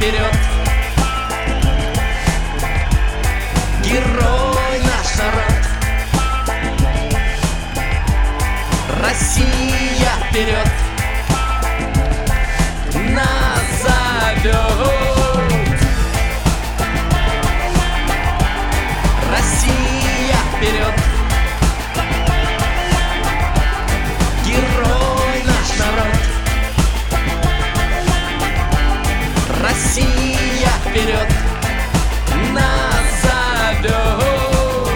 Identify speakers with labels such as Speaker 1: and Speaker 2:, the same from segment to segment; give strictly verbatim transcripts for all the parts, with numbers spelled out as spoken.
Speaker 1: вперед! Герой наш народ! Россия вперед! Нас зовет! Россия вперед! Герой наш народ! Россия вперед! Нас зовет!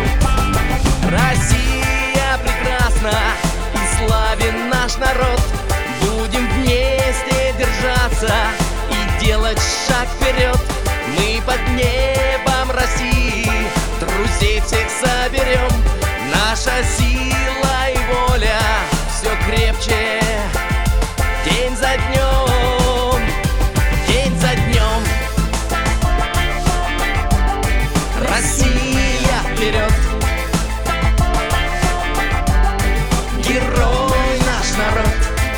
Speaker 1: Россия прекрасна и славен наш народ! Будем вместе держаться и делать шаг вперед! Мы под небом России друзей всех соберем. Наша сила и воля все крепче день за днем, день за днем. Россия вперед! Герой наш народ!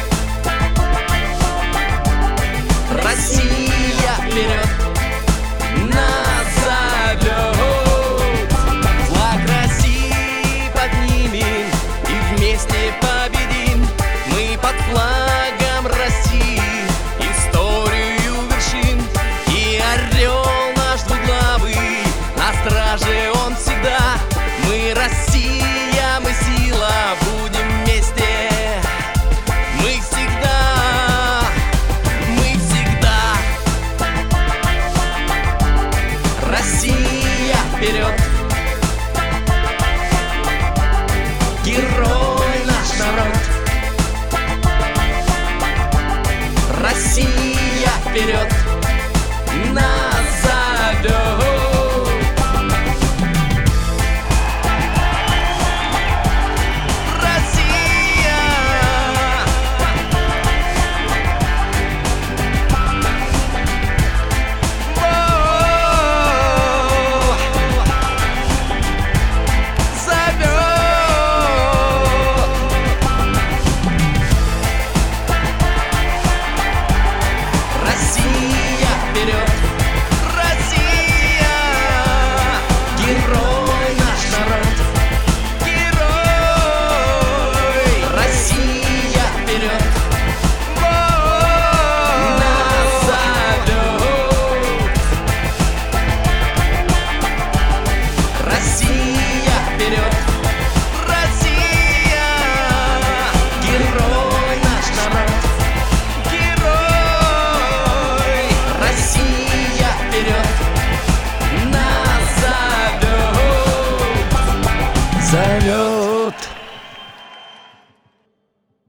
Speaker 1: Россия вперед! Нас зовет! Флаг России поднимем и вместе победим. Мы под флагом России историю вершим. И орел наш двуглавый, на страже он всегда. Мы Россия, мы сила, будем вместе. Мы всегда, мы всегда. Россия вперед! Герой наш народ! Россия вперед! Нас зовет! Россия! Воу! Зовет! Россия вперед! Россия! Герой наш народ! Герой! Россия вперед! Нас зовет! Россия вперед! Россия! Герой наш народ! Герой! Россия вперед! Нас зовет! Зовет!